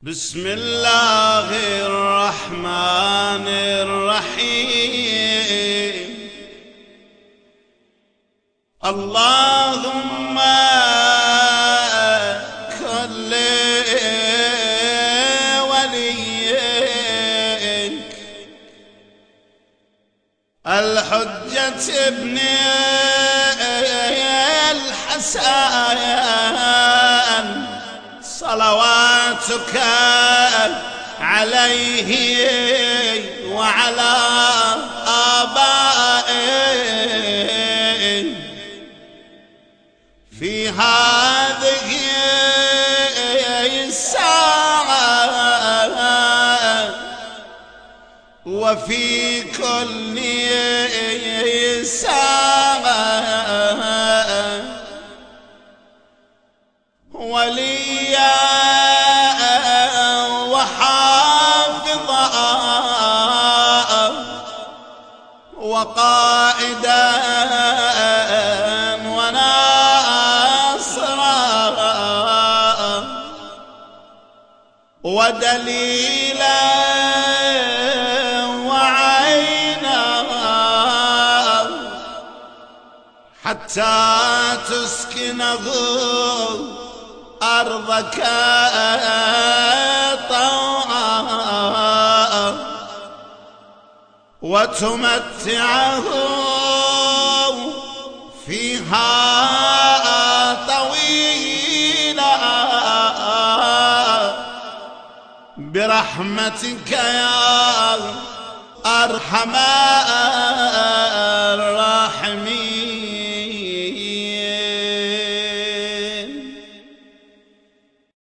بسم الله الرحمن الرحيم. اللهم كن وليك الحجة ابن الحسن صلواتك عليه وعلى آبائه في هذه الساعة وفي كل ساعة وليا وحافظا وقائدا وناصرا ودليلا وعينا حتى تسكنه أرضك طوعا وتمتعه فيها طويلا برحمتك يا أرحم الراحمين.